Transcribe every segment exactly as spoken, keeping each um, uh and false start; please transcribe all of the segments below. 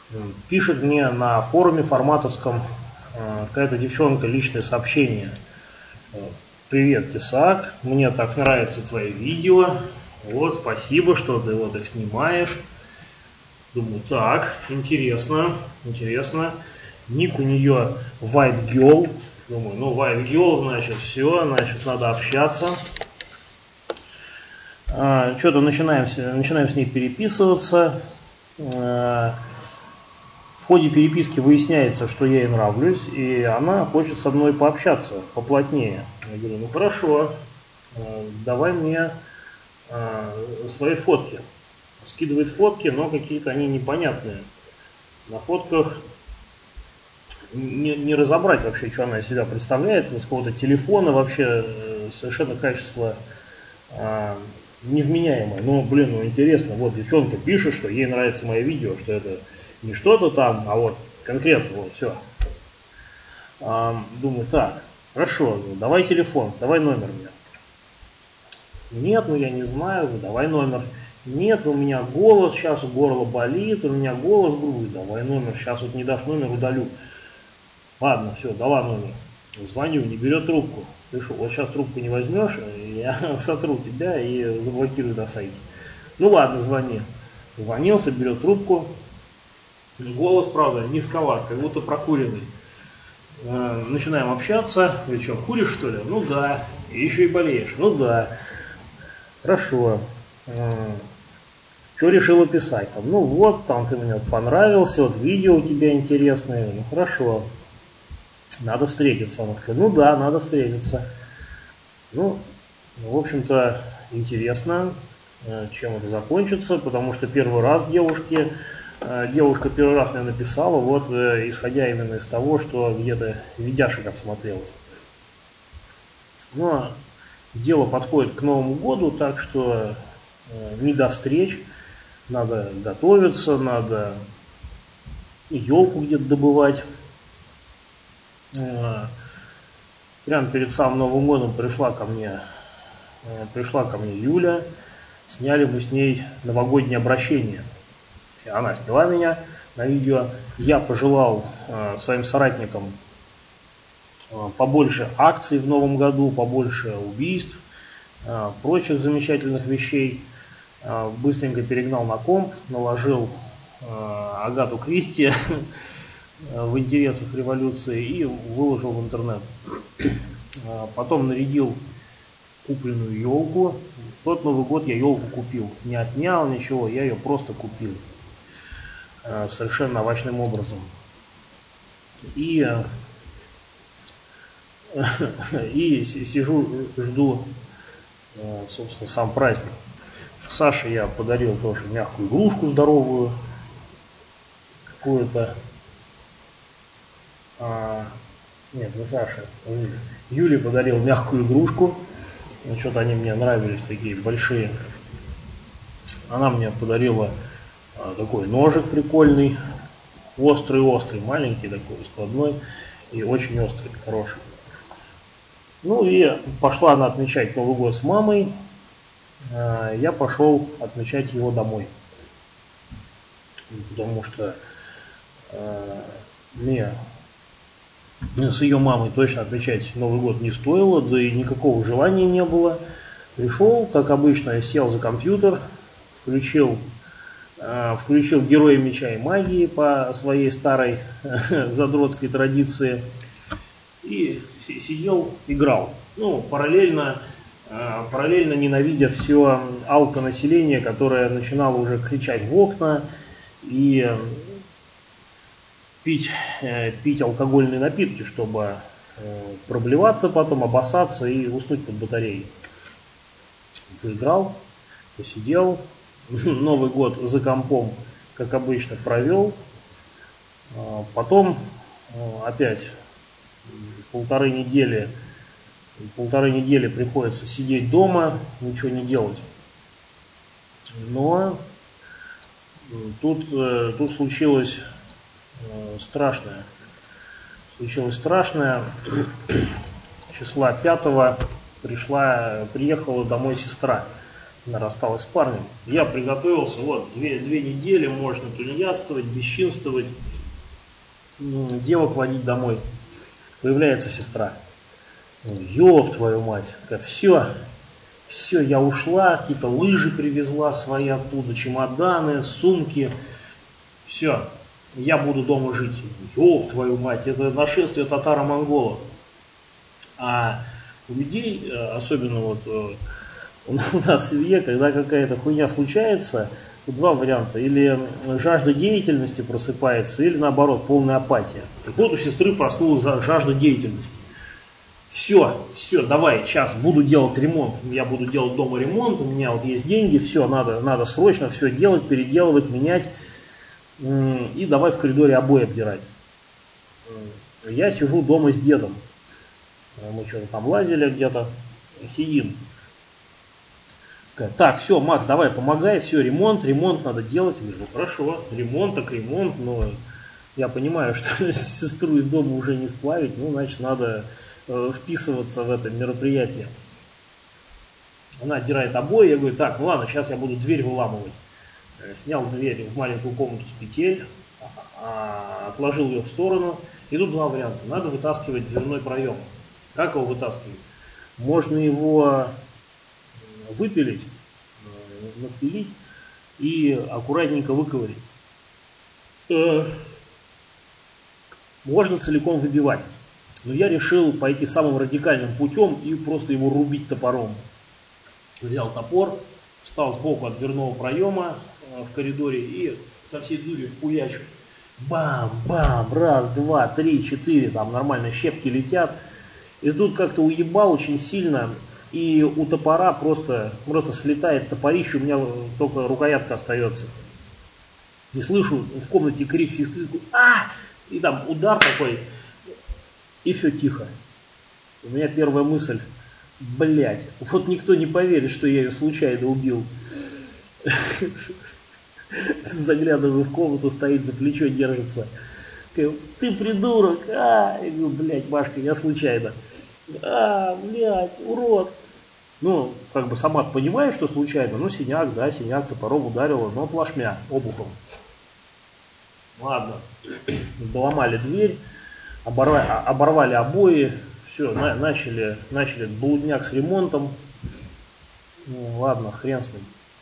Пишет мне на форуме форматовском какая-то девчонка личное сообщение. Привет, Тесак, мне так нравятся твои видео. Вот, спасибо, что ты вот их снимаешь. Думаю, так, интересно, интересно. Ник у нее White Girl. Думаю, ну, White Girl, значит, все, значит, надо общаться. А, что-то начинаем, начинаем с ней переписываться. А, в ходе переписки выясняется, что я ей нравлюсь, и она хочет со мной пообщаться поплотнее. Я говорю, ну хорошо, давай мне а, свои фотки. Скидывает фотки, но какие-то они непонятные. На фотках не, не разобрать вообще, что она из себя представляет. С какого-то телефона вообще совершенно качество а, невменяемое. Ну, блин, ну интересно. Вот девчонка пишет, что ей нравится мое видео, что это не что-то там, а вот конкретно, вот все. А, думаю, так, хорошо, давай телефон, давай номер мне. Нет, ну я не знаю, давай номер. Нет, у меня голос, сейчас горло болит, у меня голос грубый, давай номер, сейчас вот не дашь номер, удалю. Ладно, все, дала номер. Звоню, не берет трубку. Ты что, вот сейчас трубку не возьмешь, я сотру тебя и заблокирую на сайте. Ну ладно, звони. Звонился, берет трубку. Голос, правда, низковат, как будто прокуренный. Начинаем общаться. Вы что, куришь, что ли? Ну да. И еще и болеешь? Ну да. Хорошо. Что решила писать? Там, ну вот, там ты мне понравился, вот видео у тебя интересное. Ну хорошо. Надо встретиться. Она такая, ну да, надо встретиться. Ну, в общем-то, интересно, чем это закончится, потому что первый раз девушке, девушка первый раз мне написала, вот, исходя именно из того, что где-то видяшек обсмотрелась. Но дело подходит к Новому году, так что не до встреч, надо готовиться, надо елку где-то добывать. Прямо перед самым Новым годом пришла ко мне, пришла ко мне Юля, сняли мы с ней новогоднее обращение. Она сняла меня на видео, я пожелал своим соратникам побольше акций в новом году, побольше убийств, прочих замечательных вещей. Быстренько перегнал на комп, наложил Агату Кристи в интересах революции и выложил в интернет. Потом нарядил купленную елку. В тот Новый год я елку купил. Не отнял ничего, я ее просто купил. Совершенно овощным образом. И, и сижу, жду, собственно, сам праздник. Саше я подарил тоже мягкую игрушку здоровую. Какую-то. А, нет, не Саша. Юле подарил мягкую игрушку. Ну, что-то они мне нравились, такие большие. Она мне подарила а, такой ножик прикольный. Острый-острый, маленький такой, складной. И очень острый, хороший. Ну и пошла она отмечать Новый год с мамой. А, я пошел отмечать его домой. Потому что а, мне с ее мамой точно отмечать Новый год не стоило, да и никакого желания не было. Пришел, как обычно, сел за компьютер, включил, э, включил Героя Меча и Магии по своей старой э, задротской традиции и сидел, играл. Ну, параллельно, э, параллельно ненавидя все алконаселение, которое начинало уже кричать в окна и Пить, э, пить алкогольные напитки, чтобы э, проблеваться потом, обоссаться и уснуть под батареей. Поиграл, посидел, Новый год за компом, как обычно, провел. А потом э, опять полторы недели, полторы недели приходится сидеть дома, ничего не делать. Но тут, э, тут случилось страшное. Случилось страшное. Числа пятого пришла, приехала домой сестра. Она рассталась с парнем. Я приготовился, вот, две, две недели можно тунеядствовать, бесчинствовать, девок водить домой. Появляется сестра. Ёб твою мать. Все, все, я ушла, какие-то лыжи привезла свои оттуда, чемоданы, сумки. Все, я буду дома жить. Ёб твою мать, это нашествие татаро-монголов. А у людей, особенно вот у нас в семье, когда какая-то хуйня случается, два варианта. Или жажда деятельности просыпается, или наоборот, полная апатия. Так вот, у сестры проснулась жажда деятельности. Все, все, давай, сейчас буду делать ремонт. Я буду делать дома ремонт, у меня вот есть деньги, все, надо, надо срочно все делать, переделывать, менять. И давай в коридоре обои обдирать. Я сижу дома с дедом. Мы что-то там лазили где-то, сидим. Так, все, Макс, давай, помогай, все, ремонт, ремонт надо делать. Я говорю, ну хорошо, ремонт так ремонт, но я понимаю, что сестру из дома уже не сплавить, ну, значит, надо э, вписываться в это мероприятие. Она отдирает обои, я говорю, так, ну ладно, сейчас я буду дверь выламывать. Снял дверь в маленькую комнату с петель, отложил ее в сторону. И тут два варианта. Надо вытаскивать дверной проем. Как его вытаскивать? Можно его выпилить, напилить и аккуратненько выковырить. Можно целиком выбивать. Но я решил пойти самым радикальным путем и просто его рубить топором. Взял топор, встал сбоку от дверного проема в коридоре и со всей дури хуячу. Бам-бам, раз, два, три, четыре, там нормально щепки летят. И тут как-то уебал очень сильно, и у топора просто, просто слетает топорище, у меня только рукоятка остается. И слышу в комнате крик сестры, а! И там удар такой, и все тихо. У меня первая мысль, блять, вот никто не поверит, что я ее случайно убил. Заглядываю в комнату, стоит за плечо, держится. Ты придурок, а! Я говорю, блядь, Машка, я случайно. А, блядь, урод. Ну, как бы сама понимаю, что случайно, ну, синяк, да, синяк, топором ударила, но плашмя, обухом. Ладно, доломали дверь, оборвали, оборвали обои, все, на, начали, начали блудняк с ремонтом. Ну, ладно, хрен с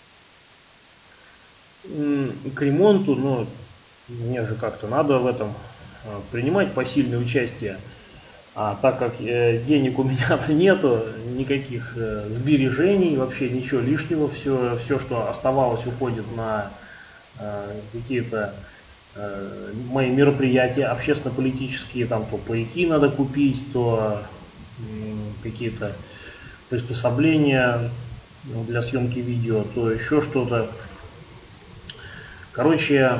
ним. К ремонту, ну, мне же как-то надо в этом принимать посильное участие. А так как э, денег у меня-то нету, никаких э, сбережений, вообще ничего лишнего, все, все, что оставалось, уходит на э, какие-то э, мои мероприятия общественно-политические, там то пайки надо купить, то э, какие-то приспособления для съемки видео, то еще что-то. Короче,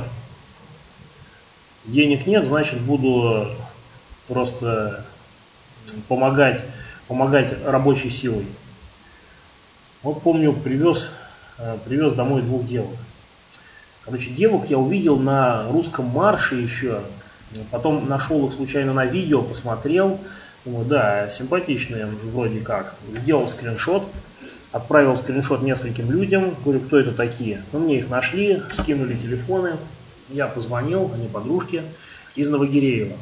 денег нет, значит, буду просто помогать, помогать рабочей силой. Вот помню, привез, привез домой двух девок. Короче, девок я увидел на русском марше еще. Потом нашел их случайно на видео, посмотрел. Думаю, да, симпатичные вроде как. Сделал скриншот. Отправил скриншот нескольким людям. Говорю, кто это такие? Ну, мне их нашли, скинули телефоны. Я позвонил, они подружки, из Новогиреева.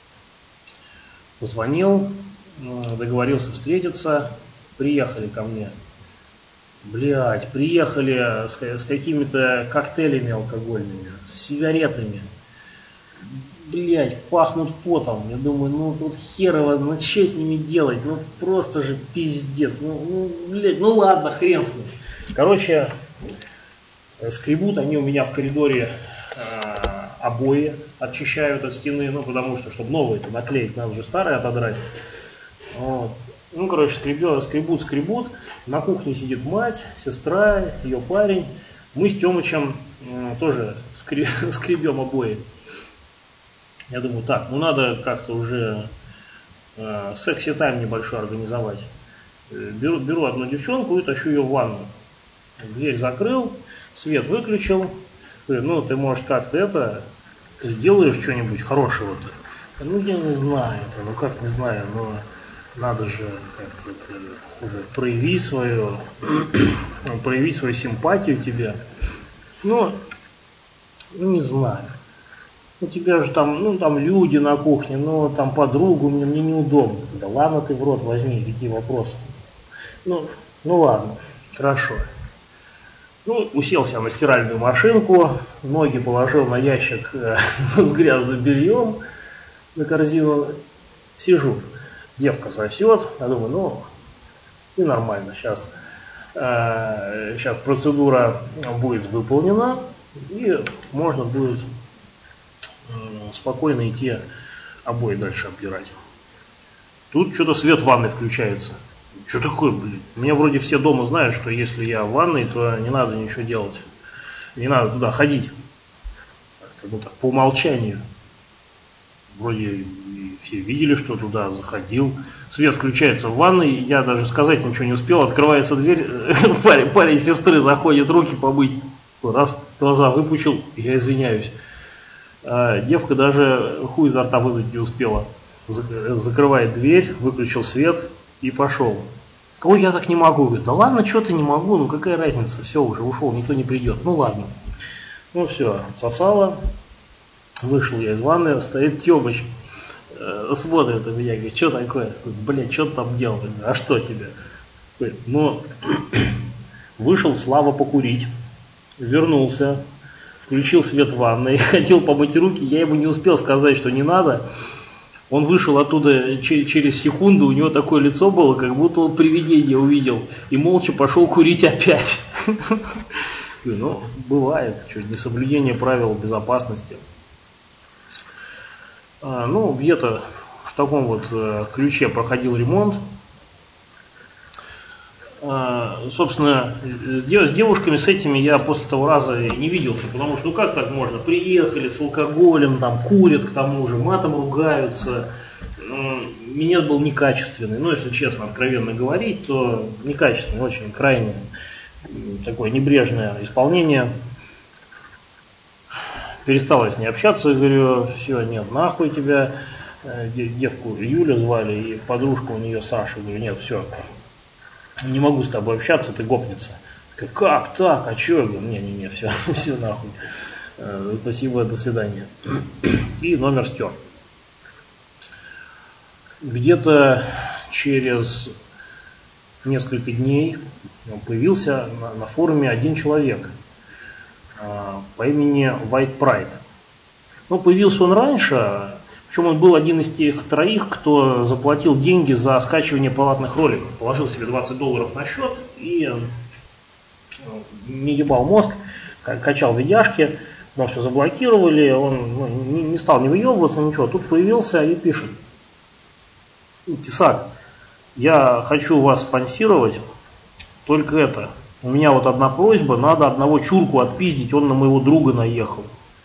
Позвонил, договорился встретиться, приехали ко мне. Блять, приехали с, с какими-то коктейлями алкогольными, с сигаретами. Блять, пахнут потом. Я думаю, ну тут херово, ну что с ними делать? Ну просто же пиздец. Ну, ну, блядь, ну ладно, хрен с ним. Короче, скребут они у меня в коридоре обои, очищают от стены, ну, потому что, чтобы новые-то наклеить, надо уже старые отодрать. Вот. Ну, короче, скребет, скребут, скребут. На кухне сидит мать, сестра, ее парень. Мы с Тёмычем э, тоже скреб, скребем обои. Я думаю, так, ну, надо как-то уже э, секси-тайм небольшой организовать. Беру, беру одну девчонку и тащу ее в ванну. Дверь закрыл, свет выключил. Ну, ты, может, как-то это, сделаешь что-нибудь хорошего-то? Ну, я не знаю, ну, как не знаю, но надо же как-то уже проявить свою, проявить свою симпатию тебе. Ну, ну, не знаю. У тебя же там, ну, там люди на кухне, ну, там подругу, мне, мне неудобно. Да ладно ты в рот возьми, какие вопросы. Ну, ну ладно, хорошо. Ну, уселся я на стиральную машинку, ноги положил на ящик э, с грязным бельем, на корзину, сижу. Девка сосет, я думаю, ну, и нормально, сейчас, э, сейчас процедура будет выполнена, и можно будет э, спокойно идти обои дальше обдирать. Тут что-то свет в ванной включается. Что такое, блин? У меня вроде все дома знают, что если я в ванной, то не надо ничего делать. Не надо туда ходить. Ну так, по умолчанию. Вроде все видели, что туда заходил. Свет включается в ванной, я даже сказать ничего не успел. Открывается дверь, парень, парень сестры заходит руки помыть. Раз, глаза выпучил, я извиняюсь. А девка даже хуй изо рта вынуть не успела. Закрывает дверь, выключил свет и пошел. Ой, я так не могу. Говорит, да ладно, что ты не могу, ну какая разница, все, уже ушел, никто не придет. Ну ладно. Ну все, сосала. Вышел я из ванны, стоит Тёмыч, э, смотрит на меня, говорит, что такое? Блядь, что ты там делал? А что тебе? Говорит, ну, вышел Слава покурить, вернулся, включил свет в ванной, хотел помыть руки, я ему не успел сказать, что не надо. Он вышел оттуда через секунду, у него такое лицо было, как будто он привидение увидел, и молча пошел курить опять. Ну, бывает, что несоблюдение правил безопасности. Ну, где-то в таком вот ключе проходил ремонт. Собственно, с девушками с этими я после того раза не виделся, потому что ну как так можно? Приехали с алкоголем, там курят, к тому же матом ругаются. Минет был некачественный, ну если честно, откровенно говорить, то некачественный, очень крайне такое небрежное исполнение. Перестал я с ней общаться, говорю, все, нет, нахуй тебя. Девку Юля звали, и подружка у нее Саша, говорю, нет, все. Не могу с тобой общаться, ты гопница. Как так? А что? Я говорю, не-не-не, все, все нахуй. Спасибо, до свидания. И номер стер. Где-то через несколько дней появился на, на форуме один человек по имени White Pride. Но появился он раньше. Причем он был один из тех троих, кто заплатил деньги за скачивание платных роликов. Положил себе двадцать долларов на счет и не ебал мозг, качал видяшки, но все заблокировали, он ну, не, не стал не выебываться, ничего. Тут появился и пишет: Тесак, я хочу вас спонсировать, только это, у меня вот одна просьба, надо одного чурку отпиздить, он на моего друга наехал.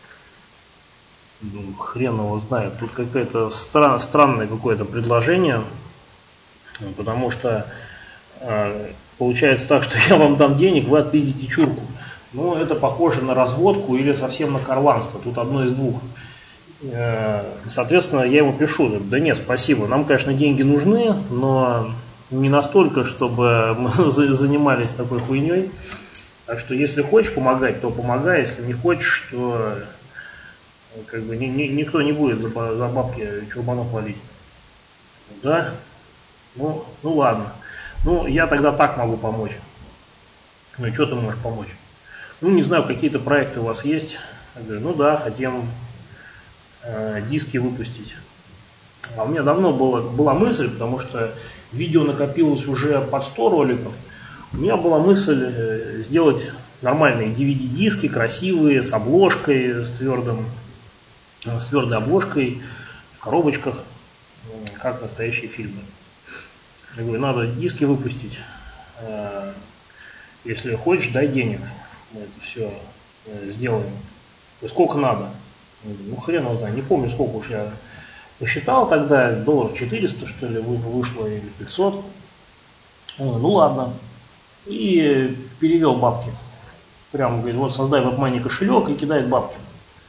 Ну, хрен его знает. Тут какое-то стра- странное какое-то предложение, потому что э, получается так, что я вам дам денег, вы отпиздите чурку. Ну, это похоже на разводку или совсем на карланство. Тут одно из двух. Э, соответственно, я ему пишу: да нет, спасибо, нам, конечно, деньги нужны, но не настолько, чтобы мы занимались такой хуйней. Так что, если хочешь помогать, то помогай, если не хочешь, то... Как бы ни, ни, никто не будет за, за бабки чурбанов ловить. Да? Ну, ну ладно. Ну, я тогда так могу помочь. Ну и что ты можешь помочь? Ну, не знаю, какие-то проекты у вас есть. Я говорю, ну да, хотим э, диски выпустить. А у меня давно было, была мысль, потому что видео накопилось уже под сто роликов. У меня была мысль э, сделать нормальные ди ви ди-диски, красивые, с обложкой, с твердым. с твердой обложкой, в коробочках, как настоящие фильмы. Я говорю, надо диски выпустить. Если хочешь, дай денег. Мы это все сделаем. Сколько надо? Я говорю, ну хрен его знает, не помню, сколько уж я посчитал тогда, долларов четыреста, что ли, вышло, или пятьсот. Ну ладно. И перевел бабки. Прямо говорит, вот создай в WebMoney кошелек и кидает бабки.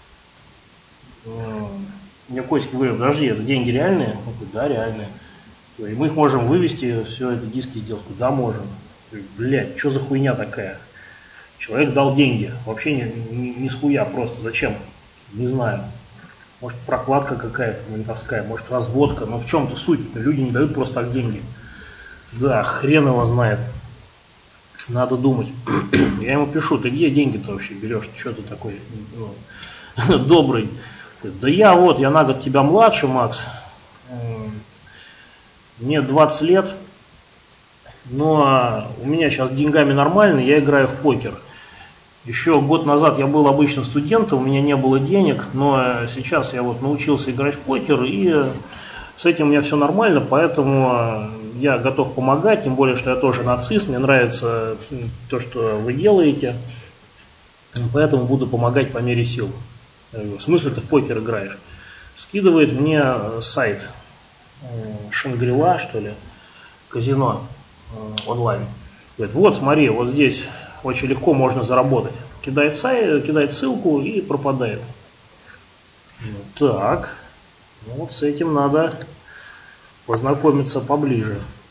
Я Костике говорю, подожди, это деньги реальные? Он говорит, да, реальные. И мы их можем вывести, все это диски сделать. Да, можем. Блядь, что за хуйня такая? Человек дал деньги. Вообще не, не, не с хуя просто. Зачем? Не знаю. Может, прокладка какая-то ментовская, может, разводка. Но в чем-то суть. Люди не дают просто так деньги. Да, хрен его знает. Надо думать. Я ему пишу, ты где деньги-то вообще берешь? Что ты такой ну, добрый? Да я вот, я на год тебя младше, Макс. Мне двадцать лет. Но у меня сейчас деньгами нормально, я играю в покер. Еще год назад я был обычным студентом, у меня не было денег, но сейчас я вот научился играть в покер, и с этим у меня все нормально, поэтому я готов помогать, тем более, что я тоже нацист, мне нравится то, что вы делаете, поэтому буду помогать по мере сил. В смысле, ты в покер играешь? Скидывает мне сайт Шангрила, что ли, казино онлайн. Говорит, вот смотри, вот здесь очень легко можно заработать. Кидает сайт, кидает ссылку и пропадает. Так, ну вот с этим надо познакомиться поближе.